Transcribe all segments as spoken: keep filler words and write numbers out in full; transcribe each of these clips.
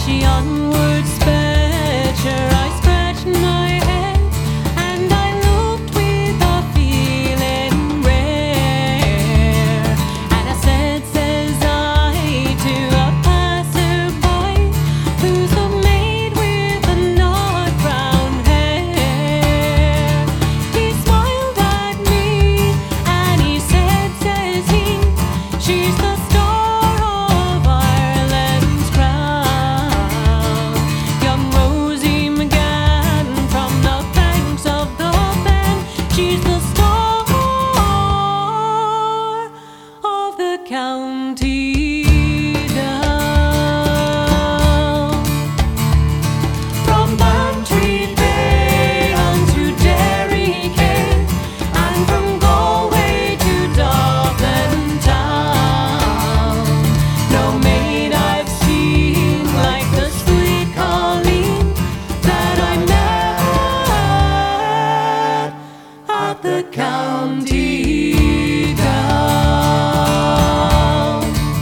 she onward sped, sure I scratched my head, and I looked with a feeling rare. And I said, says I, to a passerby, who's a maid with a nut brown hair. He smiled at me, and he said, says he, she's the star of Ireland's crown. Young Rosie McGann from the banks of the Ben, she's the star of the county down. From Bantry Bay unto Derry Quay, and from Galway to Dublin town, no maid I've seen like the sweet Colleen that I met at the county down.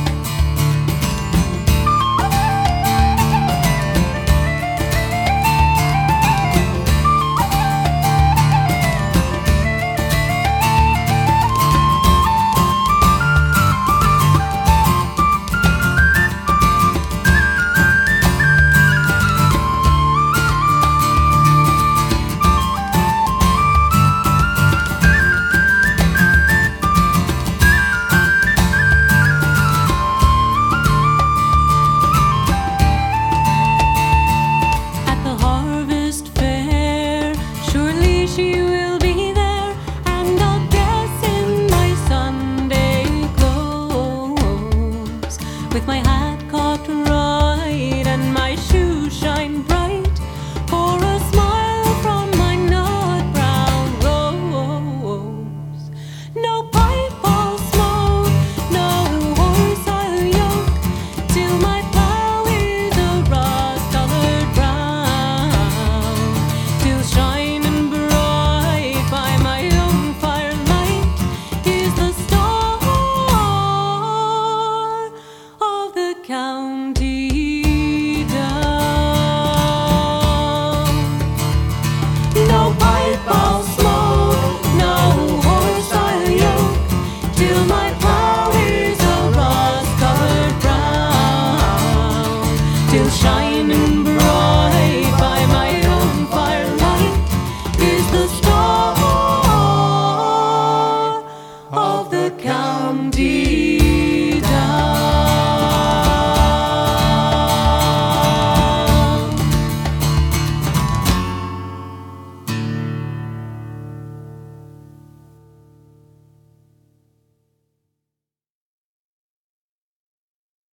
At the harvest fair, surely she will be there, and I'll dress in my Sunday clothes, with my hat cocked right and my shoes shine bright, for a smile from my nut brown rose. No pipe I'll smoke, no horse I'll yoke, till my plough is a rust-coloured brown, till shining bright by my own firelight is the star of the county down. No pipe I'll smoke, no horse I'll yoke, till my plough is a rust-coloured brown, till shining bright